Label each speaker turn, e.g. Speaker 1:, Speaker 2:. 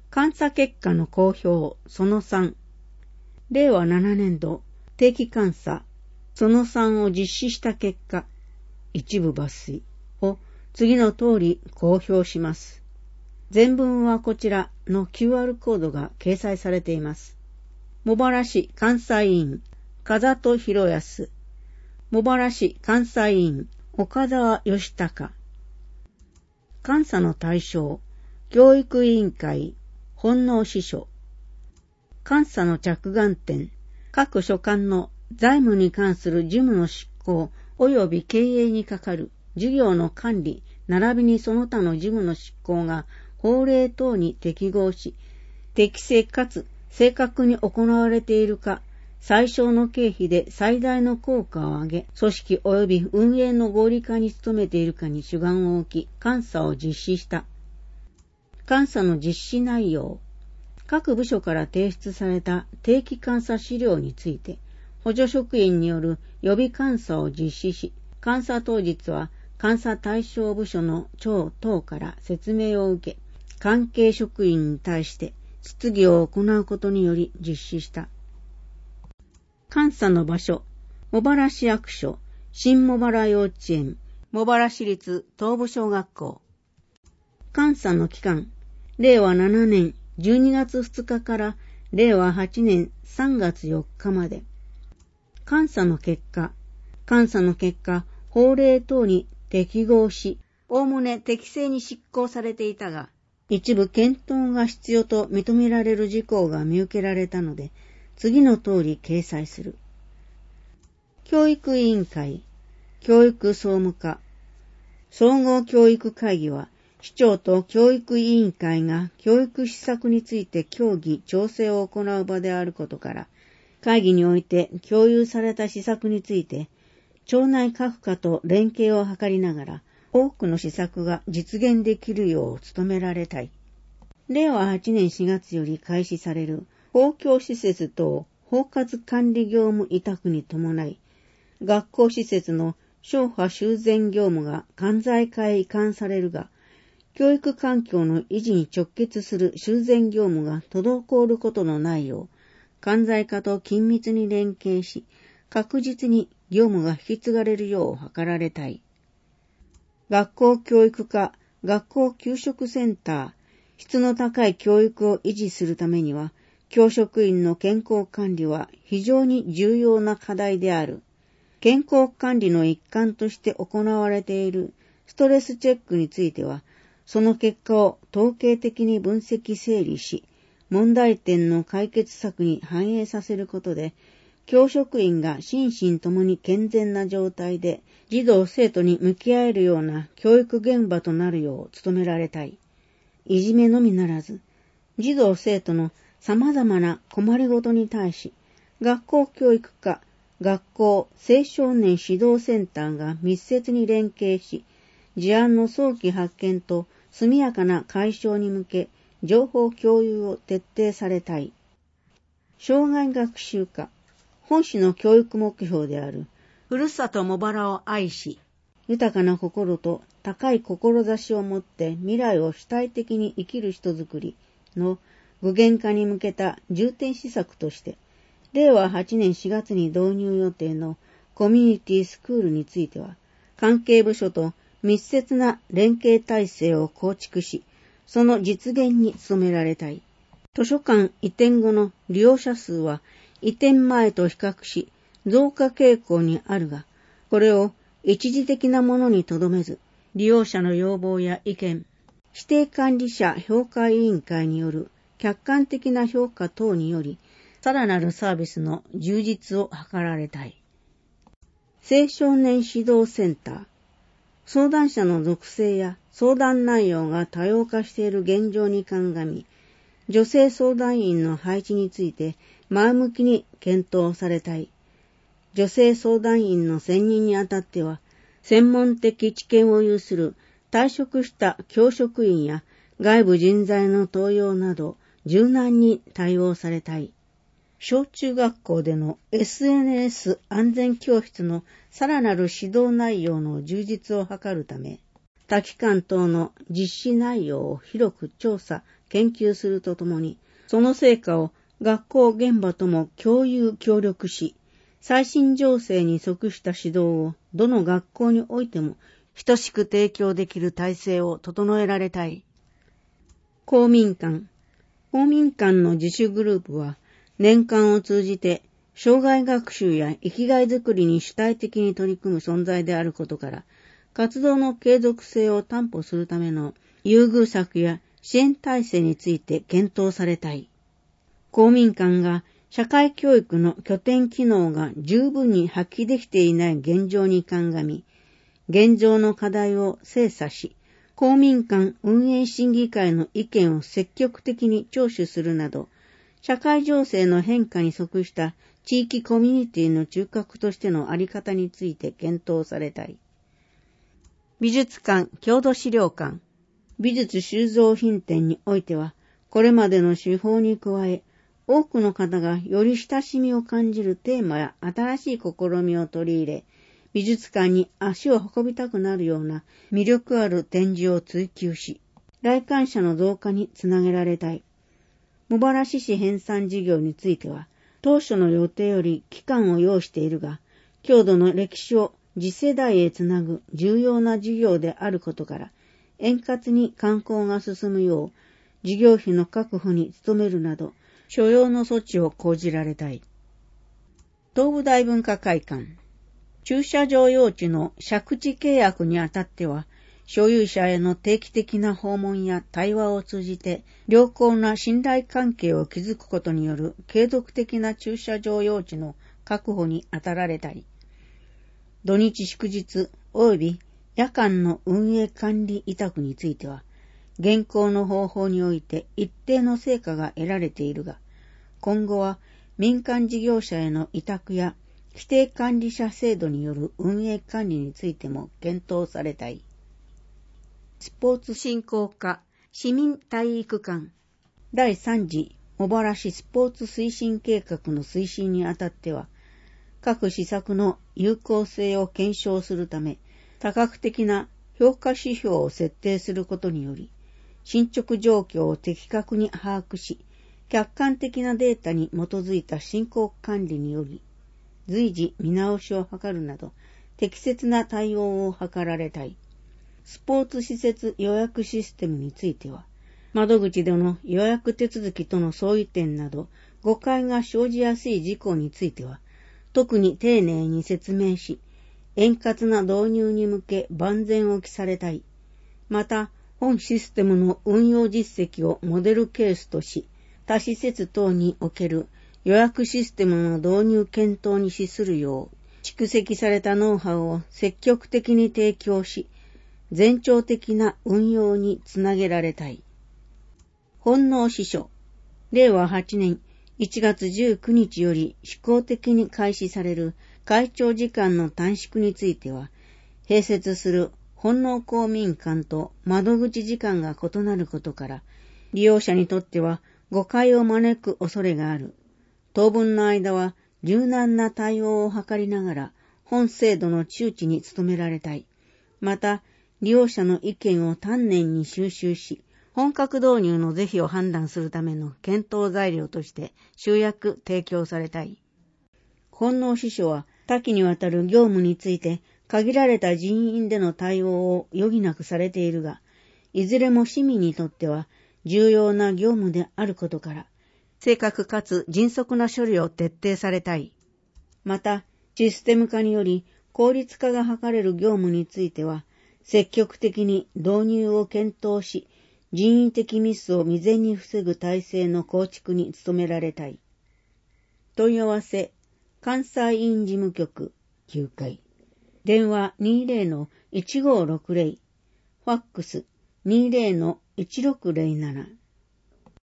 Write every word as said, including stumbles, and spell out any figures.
Speaker 1: 監査結果の公表そのさん、れいわななねんど定期監査そのさんを実施した結果、一部抜粋を次の通り公表します。全文はこちらの キューアール コードが掲載されています。茂原市監査委員、風戸博康。茂原市監査委員、岡澤義孝。監査の対象、教育委員会、本能司書。監査の着眼点、各所管の財務に関する事務の執行及び経営に係る事業の管理並びにその他の事務の執行が法令等に適合し、適正かつ正確に行われているか、最小の経費で最大の効果を上げ、組織及び運営の合理化に努めているかに主眼を置き、監査を実施した。監査の実施内容。各部署から提出された定期監査資料について、補助職員による予備監査を実施し、監査当日は監査対象部署の長等から説明を受け、関係職員に対して質疑を行うことにより実施した。監査の場所、茂原市役所、新茂原幼稚園、茂原市立東部小学校。監査の期間、れいわななねんじゅうにがつふつかかられいわはちねんさんがつよっかまで。監査の結果、監査の結果、法令等に適合し、おおむね適正に執行されていたが、一部検討が必要と認められる事項が見受けられたので、次の通り掲載する。教育委員会、教育総務課、総合教育会議は、市長と教育委員会が教育施策について協議、調整を行う場であることから、会議において共有された施策について、町内各課と連携を図りながら、多くの施策が実現できるよう努められたい。れいわはちねんしがつより開始される公共施設等包括管理業務委託に伴い、学校施設の消波修繕業務が関西課へ移管されるが、教育環境の維持に直結する修繕業務が滞ることのないよう、関西課と緊密に連携し、確実に業務が引き継がれるよう図られたい。学校教育課、学校給食センター、質の高い教育を維持するためには、教職員の健康管理は非常に重要な課題である。健康管理の一環として行われているストレスチェックについては、その結果を統計的に分析整理し、問題点の解決策に反映させることで、教職員が心身ともに健全な状態で児童生徒に向き合えるような教育現場となるよう努められたい。いじめのみならず、児童生徒の様々な困りごとに対し、学校教育課、学校青少年指導センターが密接に連携し、事案の早期発見と速やかな解消に向け、情報共有を徹底されたい。障害学習課、本市の教育目標である、ふるさと茂原を愛し、豊かな心と高い志を持って未来を主体的に生きる人づくりの具現化に向けた重点施策として、れいわはちねんしがつに導入予定のコミュニティスクールについては、関係部署と密接な連携体制を構築し、その実現に努められたい。図書館移転後の利用者数は移転前と比較し増加傾向にあるが、これを一時的なものにとどめず、利用者の要望や意見、指定管理者評価委員会による客観的な評価等により、さらなるサービスの充実を図られたい。青少年指導センター、相談者の属性や相談内容が多様化している現状に鑑み、女性相談員の配置について前向きに検討されたい。女性相談員の選任にあたっては、専門的知見を有する退職した教職員や外部人材の登用など柔軟に対応されたい。小中学校での エスエヌエス 安全教室のさらなる指導内容の充実を図るため、多機関等の実施内容を広く調査、 研究するとともに、その成果を学校現場とも共有協力し、最新情勢に即した指導をどの学校においても等しく提供できる体制を整えられたい。公民館。公民館の自主グループは年間を通じて生涯学習や生きがいづくりに主体的に取り組む存在であることから、活動の継続性を担保するための優遇策や支援体制について検討されたい。公民館が社会教育の拠点機能が十分に発揮できていない現状に鑑み、現状の課題を精査し、公民館運営審議会の意見を積極的に聴取するなど、社会情勢の変化に即した地域コミュニティの中核としてのあり方について検討されたい。美術館、郷土資料館。美術収蔵品展においては、これまでの手法に加え、多くの方がより親しみを感じるテーマや新しい試みを取り入れ、美術館に足を運びたくなるような魅力ある展示を追求し、来館者の増加につなげられたい。茂原市市編纂事業については、当初の予定より期間を要しているが、郷土の歴史を次世代へつなぐ重要な事業であることから、円滑に観光が進むよう、事業費の確保に努めるなど、所要の措置を講じられたい。東武大文化会館。駐車場用地の借地契約にあたっては、所有者への定期的な訪問や対話を通じて、良好な信頼関係を築くことによる継続的な駐車場用地の確保に当たられたり、土日祝日及び夜間の運営管理委託については、現行の方法において一定の成果が得られているが、今後は民間事業者への委託や規定管理者制度による運営管理についても検討されたい。スポーツ振興課市民体育館。だいさん次茂原市スポーツ推進計画の推進にあたっては、各施策の有効性を検証するため、多角的な評価指標を設定することにより、進捗状況を的確に把握し、客観的なデータに基づいた進行管理により、随時見直しを図るなど、適切な対応を図られたい。スポーツ施設予約システムについては、窓口での予約手続きとの相違点など、誤解が生じやすい事項については、特に丁寧に説明し、円滑な導入に向け万全を期されたい。また、本システムの運用実績をモデルケースとし、他施設等における予約システムの導入検討に資するよう、蓄積されたノウハウを積極的に提供し、全庁的な運用につなげられたい。本納支所。れいわはちねんいちがつじゅうくにちより試行的に開始される会長時間の短縮については、併設する本納公民館と窓口時間が異なることから、利用者にとっては誤解を招く恐れがある。当分の間は柔軟な対応を図りながら、本制度の周知に努められたい。また、利用者の意見を丹念に収集し、本格導入の是非を判断するための検討材料として集約提供されたい。本納支所は多岐にわたる業務について限られた人員での対応を余儀なくされているが、いずれも市民にとっては重要な業務であることから、正確かつ迅速な処理を徹底されたい。また、システム化により効率化が図れる業務については、積極的に導入を検討し、人為的ミスを未然に防ぐ体制の構築に努められたい。問い合わせ、関西院事務局きゅうかい。電話 にじゅうのいちごーろくぜろ。ファックス にじゅうのいちろくぜろなな。